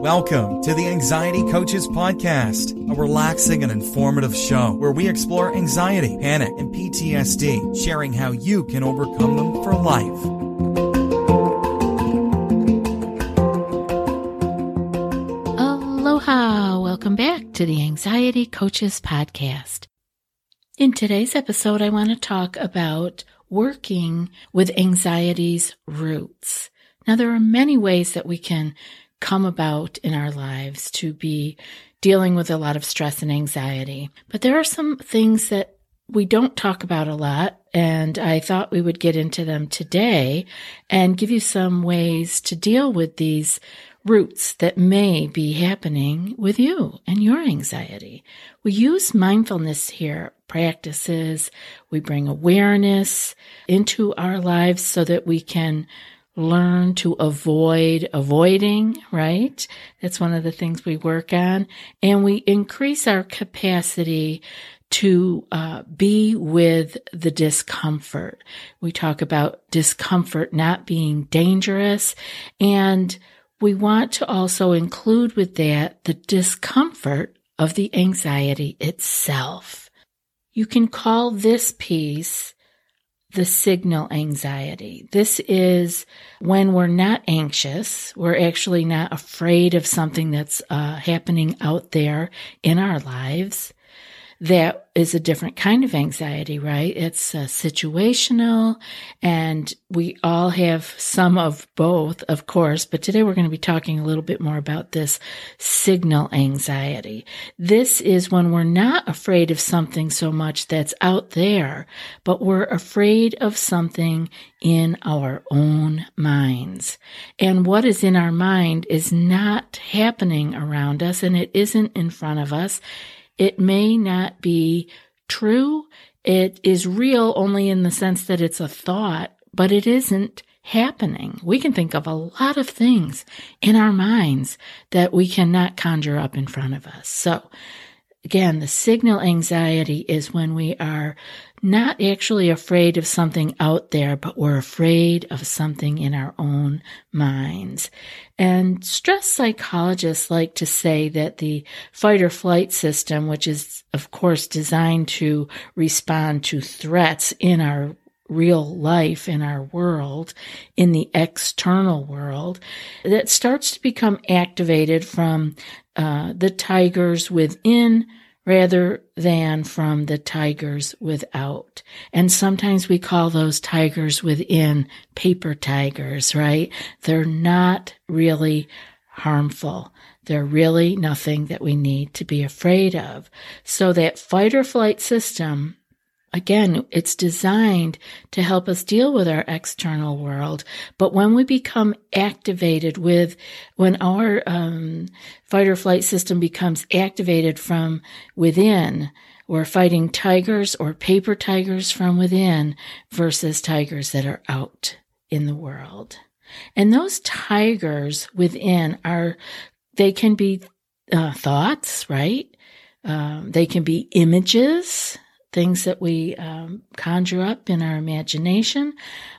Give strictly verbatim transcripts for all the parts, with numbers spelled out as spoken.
Welcome to the Anxiety Coaches Podcast, a relaxing and informative show where we explore anxiety, panic, and P T S D, sharing how you can overcome them for life. Aloha! Welcome back to the Anxiety Coaches Podcast. In today's episode, I want to talk about working with anxiety's roots. Now, there are many ways that we can come about in our lives to be dealing with a lot of stress and anxiety, but there are some things that we don't talk about a lot, and I thought we would get into them today and give you some ways to deal with these roots that may be happening with you and your anxiety. We use mindfulness here, practices. We bring awareness into our lives so that we can learn to avoid avoiding, right? That's one of the things we work on. And we increase our capacity to uh, be with the discomfort. We talk about discomfort not being dangerous, and we want to also include with that the discomfort of the anxiety itself. You can call this piece the signal anxiety. This is when we're not anxious, we're actually not afraid of something that's uh, happening out there in our lives. That is a different kind of anxiety, right? It's uh, situational, and we all have some of both, of course, but today we're going to be talking a little bit more about this signal anxiety. This is when we're not afraid of something so much that's out there, but we're afraid of something in our own minds. And what is in our mind is not happening around us, and it isn't in front of us. It may not be true. It is real only in the sense that it's a thought, but it isn't happening. We can think of a lot of things in our minds that we cannot conjure up in front of us. So again, the signal anxiety is when we are not actually afraid of something out there, but we're afraid of something in our own minds. And stress psychologists like to say that the fight or flight system, which is, of course, designed to respond to threats in our real life, in our world, in the external world, that starts to become activated from uh, the tigers within rather than from the tigers without. And sometimes we call those tigers within paper tigers, right? They're not really harmful. They're really nothing that we need to be afraid of. So that fight or flight system, again, it's designed to help us deal with our external world. But when we become activated with, when our um, fight or flight system becomes activated from within, we're fighting tigers or paper tigers from within versus tigers that are out in the world. And those tigers within are, they can be uh, thoughts, right? Um, they can be images, things that we um, conjure up in our imagination,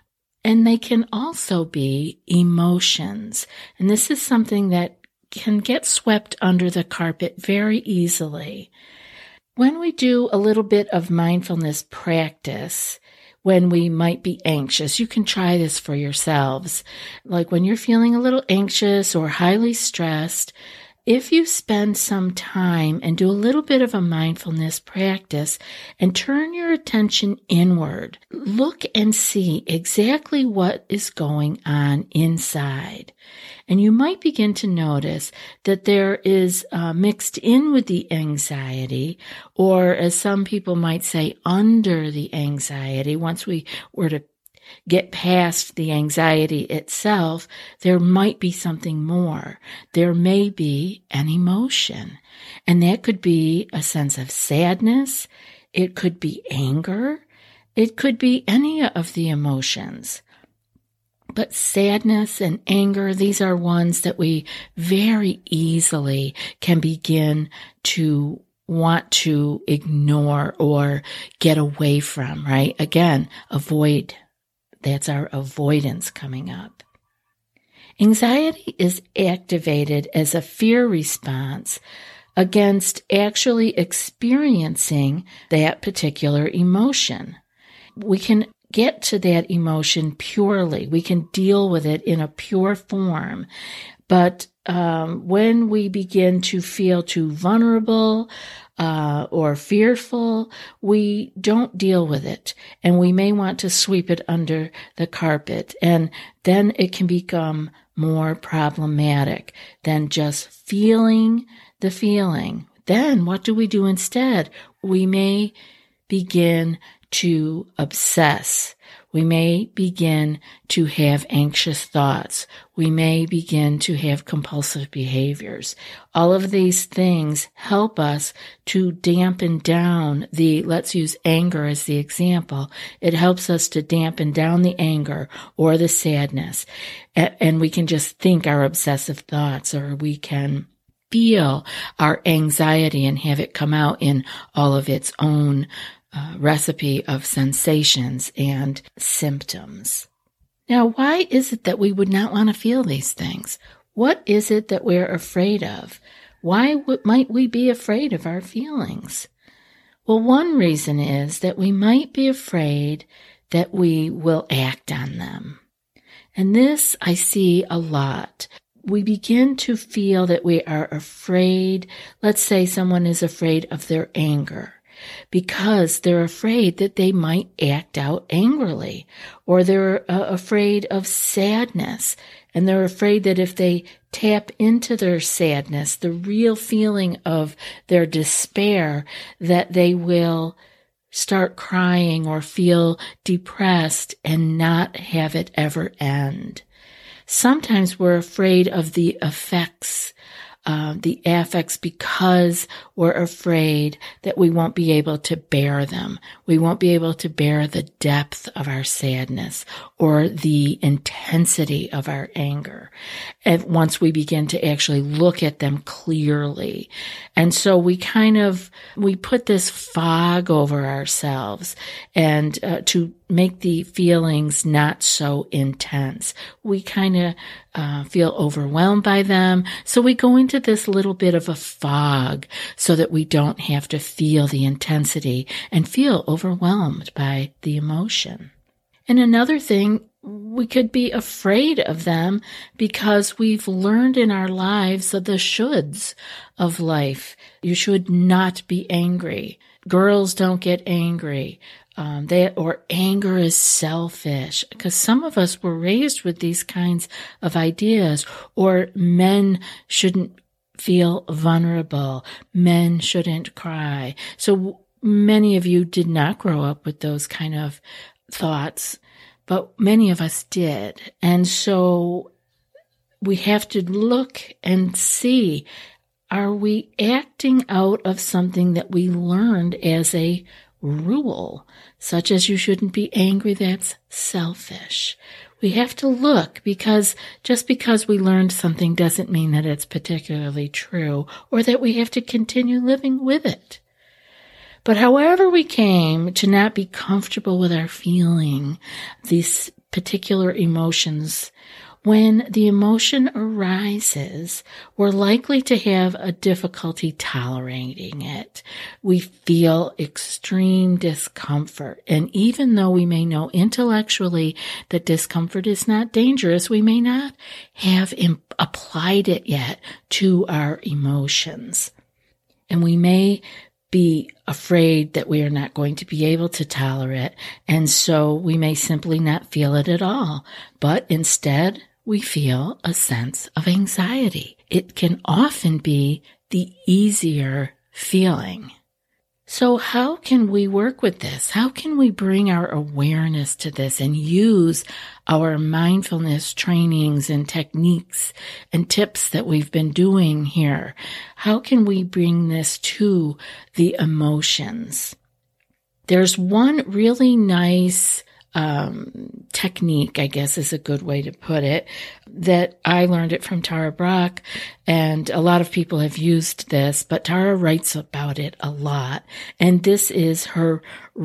and they can also be emotions. And this is something that can get swept under the carpet very easily. When we do a little bit of mindfulness practice, when we might be anxious, you can try this for yourselves. Like when you're feeling a little anxious or highly stressed, if you spend some time and do a little bit of a mindfulness practice and turn your attention inward, look and see exactly what is going on inside. And you might begin to notice that there is uh, mixed in with the anxiety, or as some people might say, under the anxiety, once we were to get past the anxiety itself, there might be something more. There may be an emotion, and that could be a sense of sadness. It could be anger. It could be any of the emotions. But sadness and anger, these are ones that we very easily can begin to want to ignore or get away from, right? Again, avoid. That's our avoidance coming up. Anxiety is activated as a fear response against actually experiencing that particular emotion. We can get to that emotion purely. We can deal with it in a pure form. But um, when we begin to feel too vulnerable uh, or fearful, we don't deal with it. And we may want to sweep it under the carpet. And then it can become more problematic than just feeling the feeling. Then what do we do instead? We may begin to obsess. We may begin to have anxious thoughts. We may begin to have compulsive behaviors. All of these things help us to dampen down the, let's use anger as the example. It helps us to dampen down the anger or the sadness. And we can just think our obsessive thoughts, or we can feel our anxiety and have it come out in all of its own uh, recipe of sensations and symptoms. Now, why is it that we would not want to feel these things? What is it that we're afraid of? Why w- might we be afraid of our feelings? Well, one reason is that we might be afraid that we will act on them. And this I see a lot. We begin to feel that we are afraid. Let's say someone is afraid of their anger because they're afraid that they might act out angrily, or they're uh, afraid of sadness, and they're afraid that if they tap into their sadness, the real feeling of their despair, that they will start crying or feel depressed and not have it ever end. Sometimes we're afraid of the effects, uh, the affects, because we're afraid that we won't be able to bear them. We won't be able to bear the depth of our sadness or the intensity of our anger. And once we begin to actually look at them clearly. And so we kind of, we put this fog over ourselves and uh, to make the feelings not so intense. We kind of uh, feel overwhelmed by them. So we go into this little bit of a fog so that we don't have to feel the intensity and feel overwhelmed by the emotion. And another thing, we could be afraid of them because we've learned in our lives of the shoulds of life. You should not be angry. Girls don't get angry. Um, they, or anger is selfish, because some of us were raised with these kinds of ideas. Or men shouldn't feel vulnerable. Men shouldn't cry. So many of you did not grow up with those kind of thoughts, but many of us did. And so we have to look and see, are we acting out of something that we learned as a rule, such as you shouldn't be angry? That's selfish. We have to look, because just because we learned something doesn't mean that it's particularly true or that we have to continue living with it. But however we came to not be comfortable with our feeling these particular emotions, when the emotion arises, we're likely to have a difficulty tolerating it. We feel extreme discomfort. And even though we may know intellectually that discomfort is not dangerous, we may not have imp- applied it yet to our emotions. And we may be afraid that we are not going to be able to tolerate it, and so we may simply not feel it at all. But instead, we feel a sense of anxiety. It can often be the easier feeling. So how can we work with this? How can we bring our awareness to this and use our mindfulness trainings and techniques and tips that we've been doing here? How can we bring this to the emotions? There's one really nice Um, technique, I guess is a good way to put it, that I learned it from Tara Brach, and a lot of people have used this, but Tara writes about it a lot, and this is her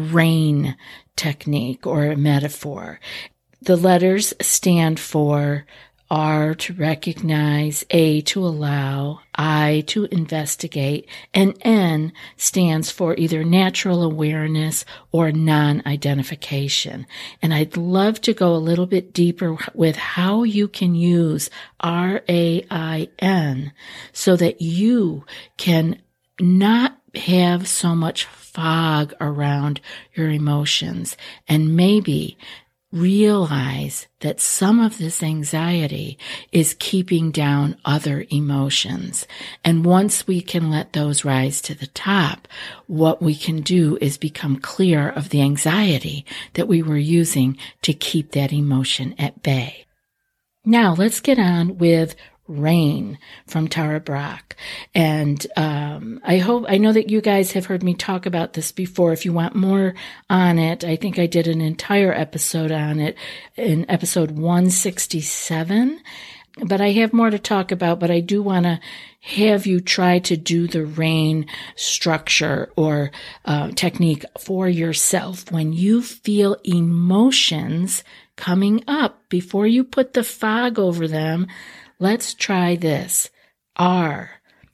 RAIN technique or metaphor. The letters stand for R to recognize, A to allow, I to investigate, and N stands for either natural awareness or non-identification. And I'd love to go a little bit deeper with how you can use R A I N so that you can not have so much fog around your emotions and maybe realize that some of this anxiety is keeping down other emotions. And once we can let those rise to the top, what we can do is become clear of the anxiety that we were using to keep that emotion at bay. Now let's get on with Rain from Tara Brach. And um, I hope, I know that you guys have heard me talk about this before. If you want more on it, I think I did an entire episode on it in episode one sixty-seven. But I have more to talk about, but I do want to have you try to do the Rain structure or uh, technique for yourself. When you feel emotions coming up, before you put the fog over them, let's try this. R,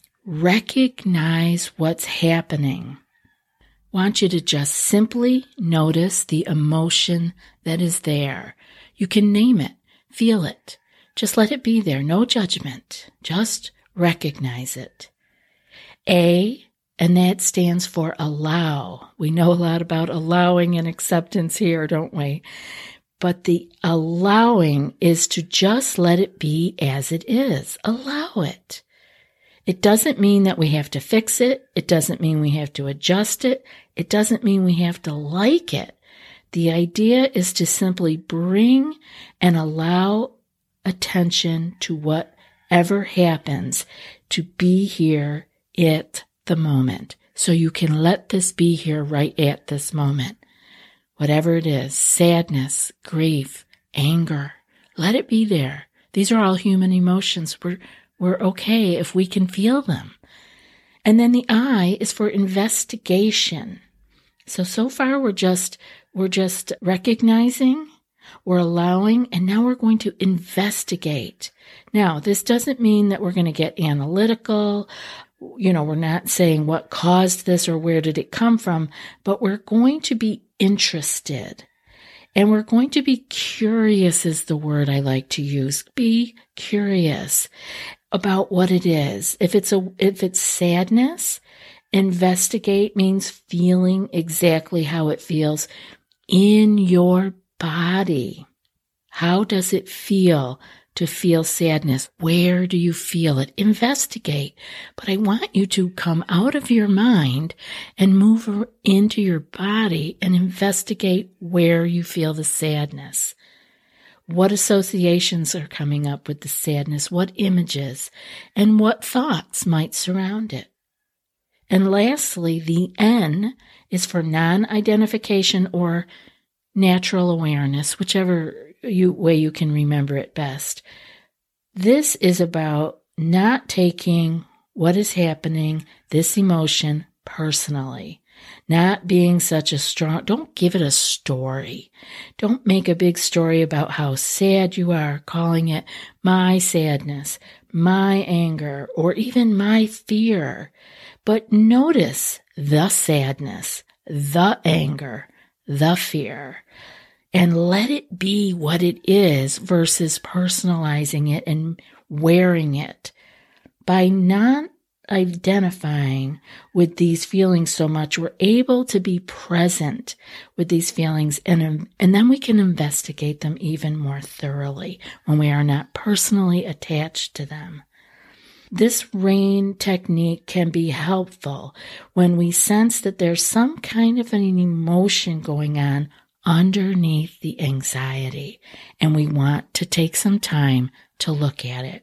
recognize what's happening. Want you to just simply notice the emotion that is there. You can name it, feel it. Just let it be there, no judgment. Just recognize it. A, and that stands for allow. We know a lot about allowing and acceptance here, don't we? But the allowing is to just let it be as it is. Allow it. It doesn't mean that we have to fix it. It doesn't mean we have to adjust it. It doesn't mean we have to like it. The idea is to simply bring and allow attention to whatever happens to be here at the moment. So you can let this be here right at this moment. Whatever it is, sadness, grief, anger, let it be there. These are all human emotions. We're, we're okay if we can feel them. And then the I is for investigation. So, so far we're just, we're just recognizing, we're allowing, and now we're going to investigate. Now, this doesn't mean that we're going to get analytical. You know, we're not saying what caused this or where did it come from, but we're going to be interested. And we're going to be curious is the word I like to use. Be curious about what it is. If it's a, if it's sadness, investigate means feeling exactly how it feels in your body. How does it feel to feel sadness? Where do you feel it? Investigate. But I want you to come out of your mind and move into your body and investigate where you feel the sadness. What associations are coming up with the sadness? What images? And what thoughts might surround it? And lastly, the N is for non-identification or natural awareness, whichever you, way you can remember it best. This is about not taking what is happening, this emotion, personally. Not being such a strong, don't give it a story. Don't make a big story about how sad you are, calling it my sadness, my anger, or even my fear. But notice the sadness, the anger, the fear, and let it be what it is versus personalizing it and wearing it. By not identifying with these feelings so much, we're able to be present with these feelings, and, and then we can investigate them even more thoroughly when we are not personally attached to them. This RAIN technique can be helpful when we sense that there's some kind of an emotion going on underneath the anxiety, and we want to take some time to look at it.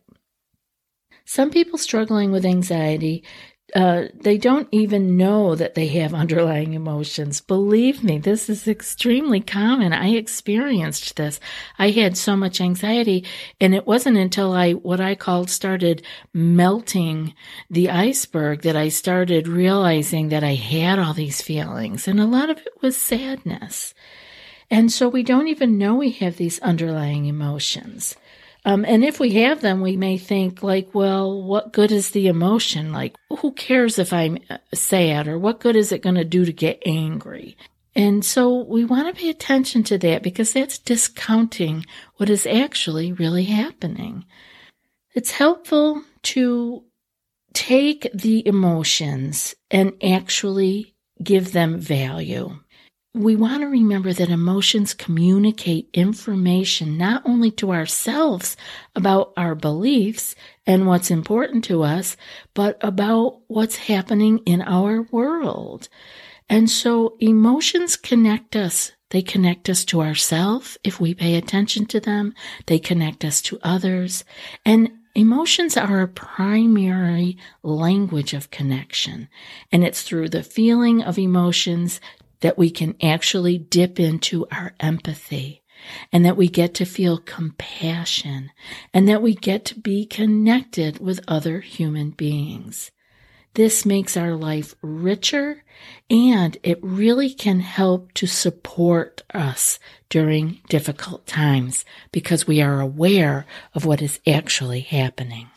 Some people struggling with anxiety, uh, they don't even know that they have underlying emotions. Believe me, this is extremely common. I experienced this. I had so much anxiety, and it wasn't until I, what I called, started melting the iceberg that I started realizing that I had all these feelings, and a lot of it was sadness. And so we don't even know we have these underlying emotions. Um, and if we have them, we may think like, well, what good is the emotion? Like, who cares if I'm sad, or what good is it going to do to get angry? And so we want to pay attention to that, because that's discounting what is actually really happening. It's helpful to take the emotions and actually give them value. We want to remember that emotions communicate information not only to ourselves about our beliefs and what's important to us, but about what's happening in our world. And so emotions connect us. They connect us to ourselves if we pay attention to them. They connect us to others. And emotions are a primary language of connection. And it's through the feeling of emotions that we can actually dip into our empathy, and that we get to feel compassion, and that we get to be connected with other human beings. This makes our life richer, and it really can help to support us during difficult times, because we are aware of what is actually happening.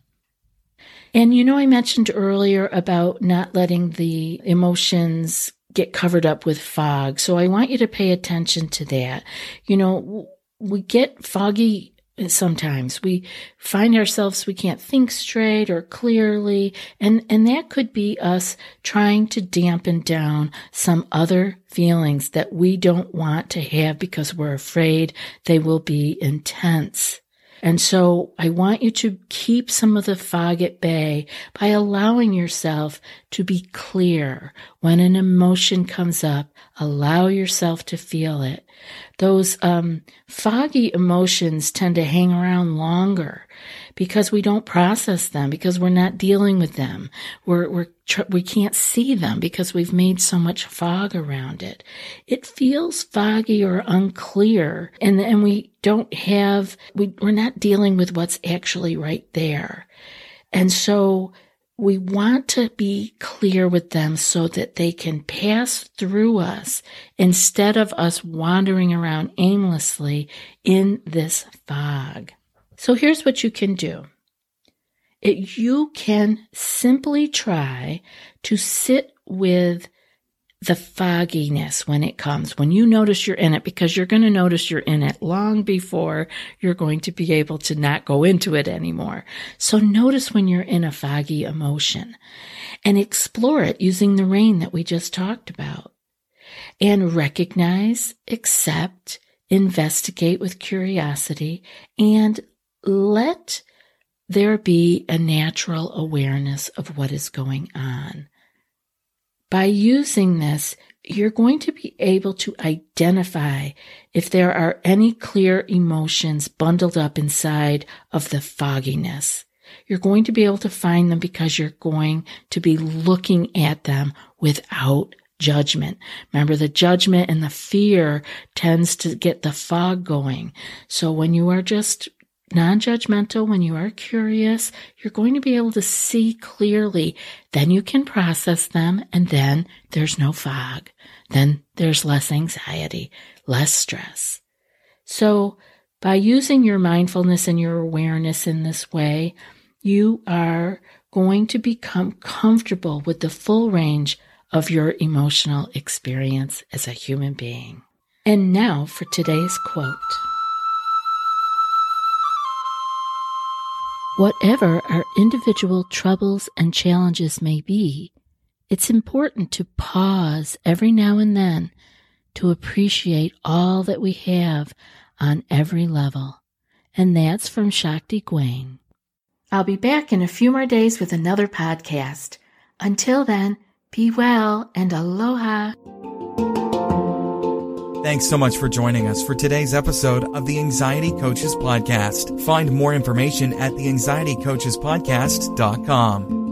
And you know, I mentioned earlier about not letting the emotions get covered up with fog. So I want you to pay attention to that. You know, we get foggy sometimes. We find ourselves, we can't think straight or clearly. And, and that could be us trying to dampen down some other feelings that we don't want to have because we're afraid they will be intense. And so I want you to keep some of the fog at bay by allowing yourself to be clear. When an emotion comes up, allow yourself to feel it. Those um, foggy emotions tend to hang around longer because we don't process them, because we're not dealing with them. We're, we're tr- we can't see them because we've made so much fog around it. It feels foggy or unclear, and and we don't have we we're not dealing with what's actually right there. And so we want to be clear with them so that they can pass through us instead of us wandering around aimlessly in this fog. So here's what you can do. It, you can simply try to sit with the fogginess when it comes, when you notice you're in it, because you're going to notice you're in it long before you're going to be able to not go into it anymore. So notice when you're in a foggy emotion and explore it using the rain that we just talked about. And recognize, accept, investigate with curiosity, and let there be a natural awareness of what is going on. By using this, you're going to be able to identify if there are any clear emotions bundled up inside of the fogginess. You're going to be able to find them because you're going to be looking at them without judgment. Remember, the judgment and the fear tends to get the fog going. So when you are just non-judgmental, when you are curious, you're going to be able to see clearly. Then you can process them, and then there's no fog. Then there's less anxiety, less stress. So by using your mindfulness and your awareness in this way, you are going to become comfortable with the full range of your emotional experience as a human being. And now for today's quote. Whatever our individual troubles and challenges may be, it's important to pause every now and then to appreciate all that we have on every level. And that's from Shakti Gawain. I'll be back in a few more days with another podcast. Until then, be well and aloha. Thanks so much for joining us for today's episode of the Anxiety Coaches Podcast. Find more information at the anxiety coaches podcast dot com.